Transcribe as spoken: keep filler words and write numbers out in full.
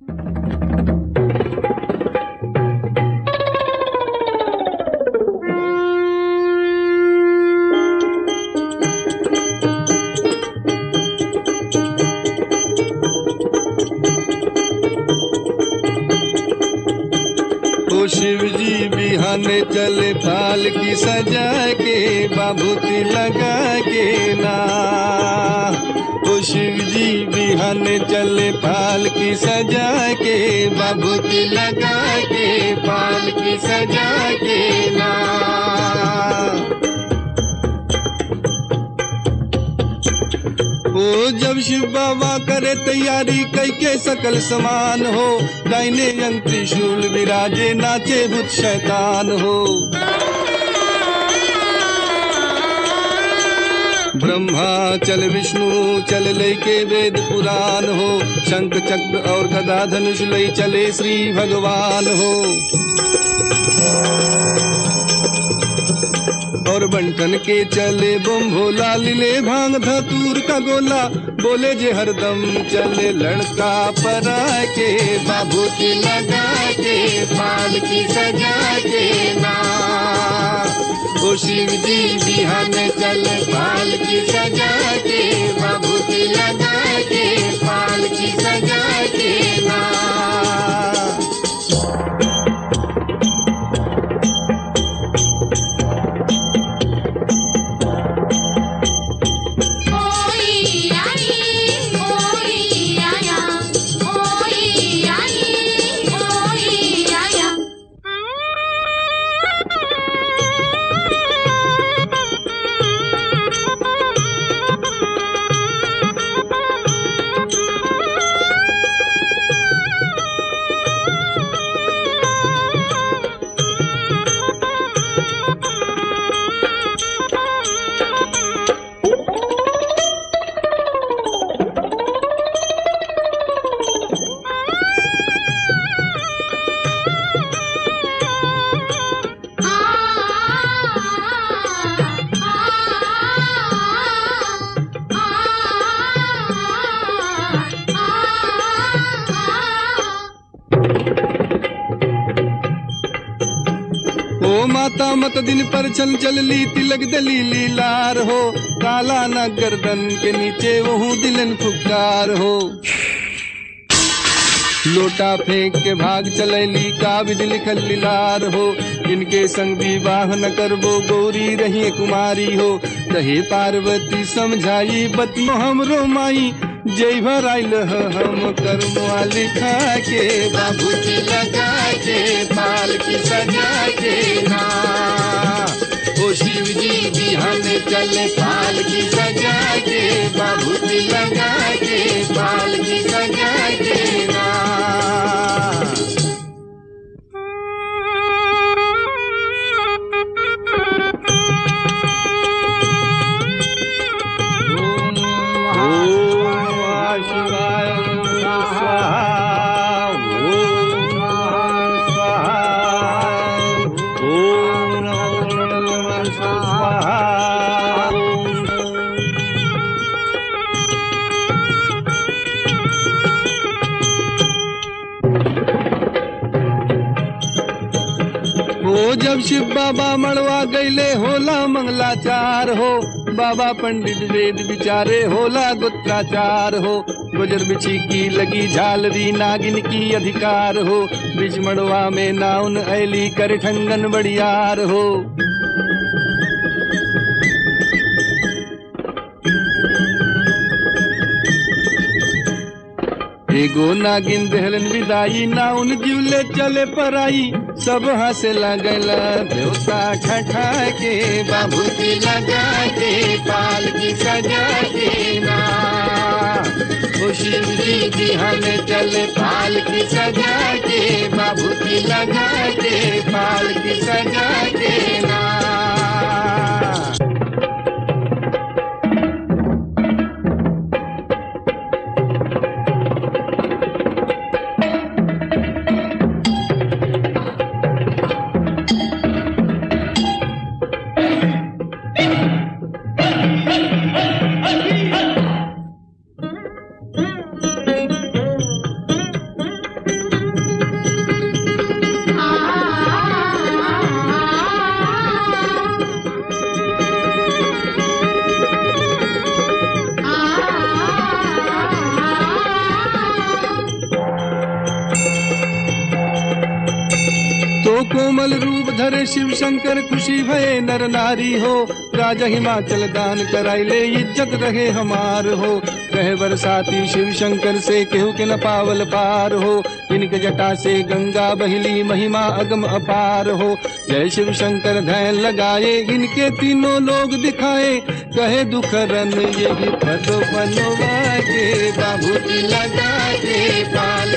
शिव जी बिहाने चले पाल की सजा के बाबूती लगा के ना। ओ शिव जी बिहाने चले पाल की सजा के बाबूती लगा के पाल की सजा के ना। ओ जब शिव बाबा करे तैयारी कई के सकल समान हो, दाहिने अंग त्रिशूल विराजे नाचे भूत शैतान हो। ब्रह्मा चल विष्णु चल लय के वेद पुराण हो, शंख चक्र और गदा धनुष लय चले श्री भगवान हो। और बंटन के चले बम भोला लीले भांग धतूर का गोला, बोले जे हरदम चले लड़का परा के बाबूती लगा के पाल की सजा के ना। ओ शिव जी बिहाने चले पाल की सजा के बाबूती लगा के पाल की सजा के ना। माता मत दिन पर चल चल ली तिलक दलीली लार हो, काला न गर्दन के नीचे वहू दिलन फुकार हो। लोटा फेंक के भाग चलैली का विधि लिखल लीलार हो, इनके संग विवाह न करबो गौरी रही कुमारी हो। कहे पार्वती समझाई बतियो हमरो माई, जय भर आइल हम कर्मवा लिखा के बाबूती लगा के पाल की सजा के ना। ओ शिव जी बिहाने चले पाल की सजा के बाबूती लगा के पाल की सजा के ना। जब शिव बाबा मड़वा गईले होला मंगलाचार हो, बाबा पंडित वेद विचारे होला गुत्राचार हो। गुजर बिछी की लगी झालरी नागिन की अधिकार हो, बिच मड़वा में नाउन ऐली कर ठंगन बड़ियार हो। एगो नागिन दहलन विदाई नाउन जीवले चले पराई, सब हंसे लगल देवता ठठा के बाबूती लगा के पाल की सजा के ना। ओ शिव जी बिहाने चले पाल की सजा के बाबूती लगा के पाल की सजा के ना। कोमल रूप धरे शिव शंकर खुशी भये नर नारी हो राजा हिमाचल दान कराइले इज्जत रहे हमार हो कहे बरसाती शिव शंकर से केहू के न पावल पार हो इनके जटा से गंगा बहिली महिमा अगम अपार हो जय शिव शंकर ध्यान लगाए इनके तीनों लोग दिखाए कहे दुखरन यही पद बनवा के बाबूजी लगा के पाल